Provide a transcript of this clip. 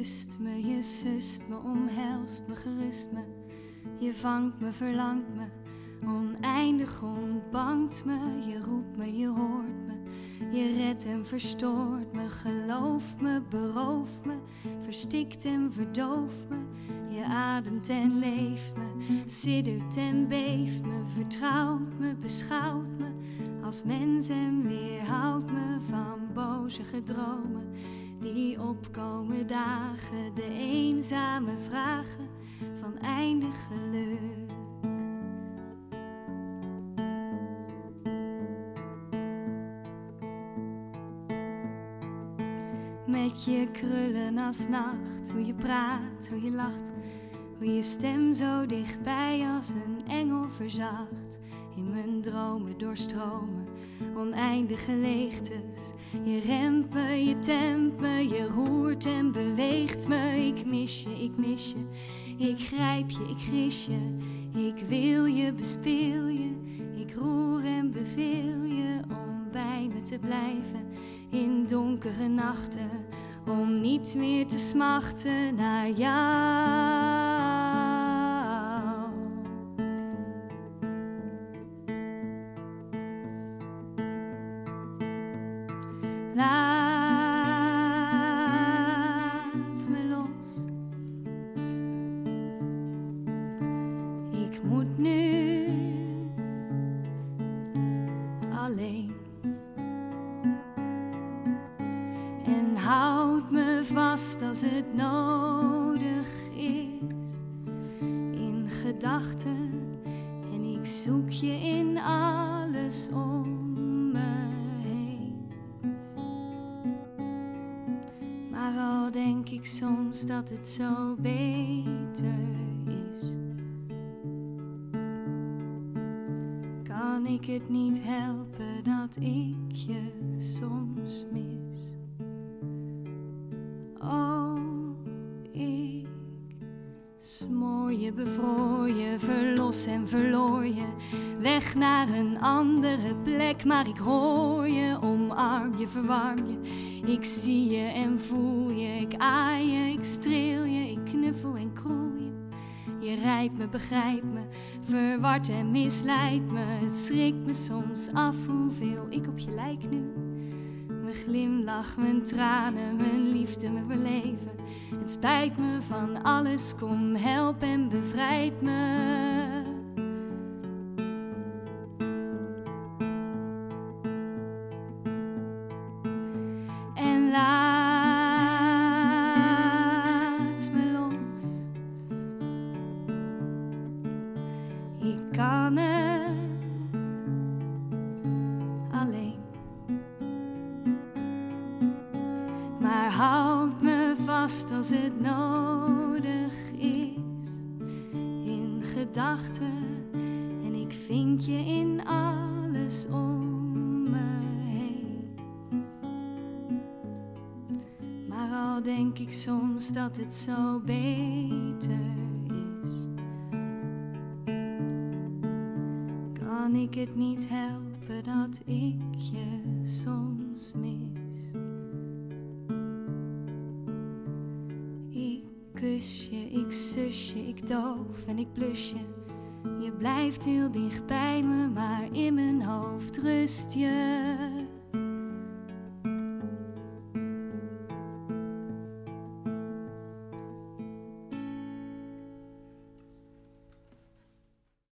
kust me, je sust me, omhelst me, gerust me. Je vangt me, verlangt me, oneindig ontbangt me. Je roept me, je hoort me, je redt en verstoort me. Gelooft me, berooft me, verstikt en verdooft me. Je ademt en leeft me, siddert en beeft me. Vertrouwt me, beschouwt me als mens en weerhoudt me van boze gedromen die opkomen dagen, de eenzame vragen van eindig geluk. Met je krullen als nacht, hoe je praat, hoe je lacht, hoe je stem zo dichtbij als een engel verzacht. In mijn dromen doorstromen oneindige leegtes. Je remt me, je tempt me, je roert en beweegt me. Ik mis je, ik mis je, ik grijp je, ik gris je. Ik wil je, bespeel je, ik roer en beveel je om bij me te blijven in donkere nachten, om niet meer te smachten naar jou. Laat me los. Ik moet nu alleen. En houd me vast als het nodig is. In gedachten. En ik zoek je in alles om. Maar al denk ik soms dat het zo beter is, kan ik het niet helpen dat ik je soms mis. Oh, ik smoor je, bevroor je, verlos en verloor je, weg naar een andere plek, maar ik hoor je, omarm je, verwarm je. Ik zie je en voel je, ik aai je, ik streel je, ik knuffel en kroel je. Je rijdt me, begrijpt me, verward en misleidt me. Het schrikt me soms af hoeveel ik op je lijk nu. Mijn glimlach, mijn tranen, mijn liefde, mijn beleven. Het spijt me van alles, kom help en bevrijd me. En laat me los. Ik kan het alleen. Maar houd me vast als het nodig is. In gedachten. En ik vind je in alles om me heen. Maar al denk ik soms dat het zo beter is, kan ik het niet helpen dat ik je soms mis. Ik kus je, ik sus je, ik doof en ik blus je. Je blijft heel dicht bij me, maar in mijn hoofd rust je.